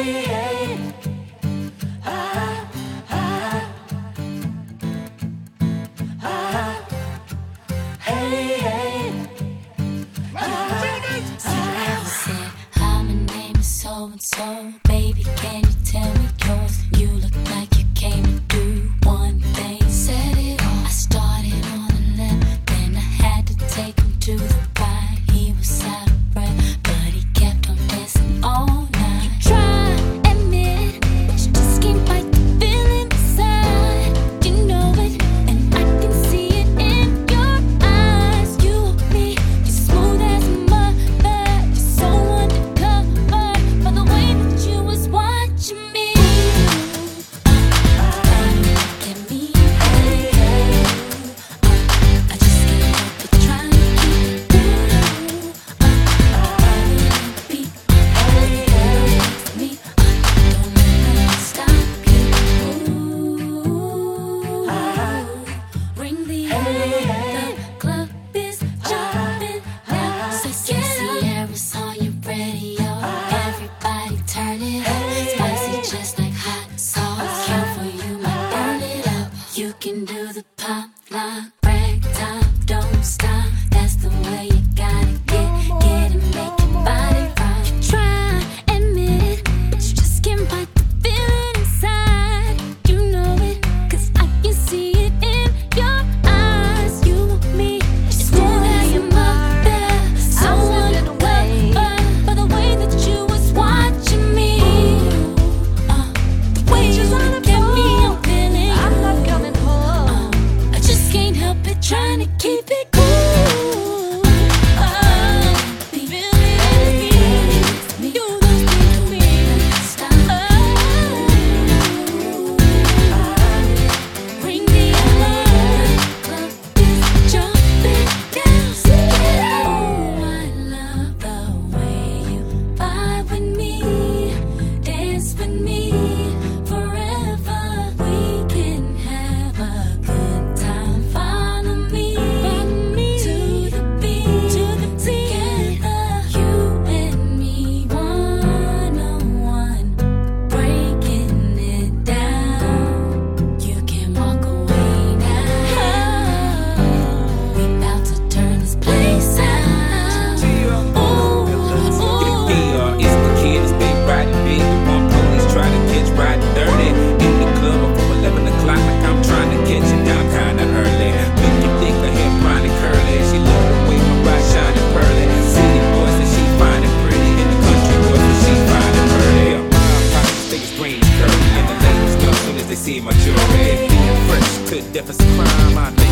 So, baby, can you tell me yours? You look like you came to do one thing. Said it all. I started on the left, then I had to take him to the right. He was out of breath, but he kept on dancing all night. You try, admit it, but you just can't fight the feeling inside. You know it, and I can see it in your eyes. You want me, you're smooth as a mother. You're so undercover. The way that you was watching me, look at me, I just can't help but trying to keep it cool. Be next to me, don't let nothing stop you. Ring the club is jumping now. Sexy Sierra's on your radio. Everybody turn it up. Spicy just like hot sauce. Cure for you, might burn it up. You can do the pop lock, break time, don't stop. That's the way you gotta get and make your body rock. You try, admit it, but you just can't fight the feeling inside. You know it, 'cause I can see it in your eyes. You want me, you're smooth as a mother. So undercover, by the way that you was watching me. The way you look at me, I'm feeling. I'm not coming home. I just can't help it, trying to keep it cool. Be really next to me. You don't need me to stop. Ring the alarm. Club is jumping down. Oh, I love the way you vibe with me, dance with me forever. We can have a good time. Follow me to the beat, together. You and me, one-on-one, breaking it down. You can walk away now. We about to turn this place out. Yeah, it's the kid that's been riding big. The one police try to catch riding dirty. In the club before 11 o'clock, like I'm trying to catch you down kinda early. Look you thick, her hair blonde and curly. She look the way my ride shining pearly. City boys say she fine and pretty. In the country boys say she fine and pretty. Think it's green and curly. And the ladies go soon as they see my jewelry. Being fresh to death is a crime. I